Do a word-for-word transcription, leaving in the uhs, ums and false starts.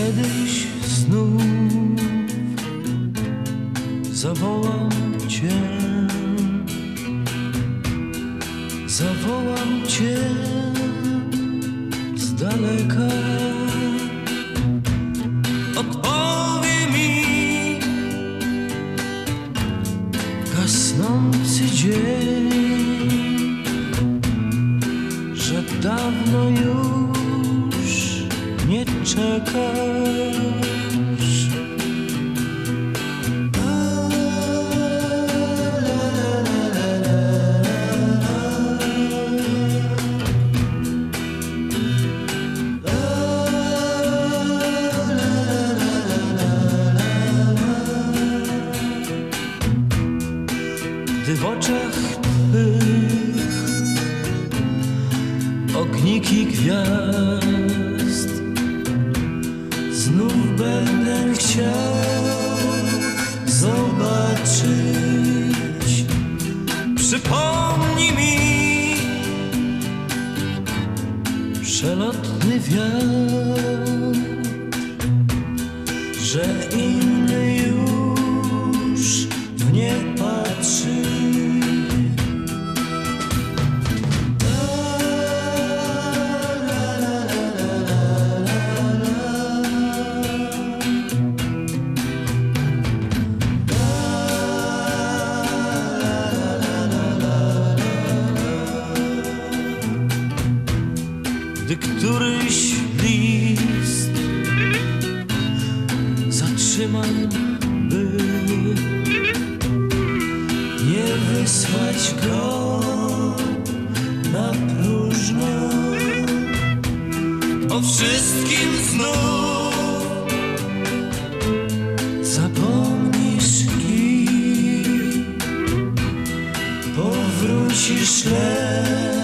Kiedyś znów zawołam Cię, zawołam Cię z daleka. Odpowie mi gasnący dzień, że dawno już nie czekasz. Gdy w oczach Twych ogniki gwiazd, znów będę chciał zobaczyć. Przypomnij mi przelotny wiatr, że inny już w nie patrzy. Gdy któryś list zatrzymam, by nie wysłać go na próżno, o wszystkim znów zapomnisz i powrócisz lecz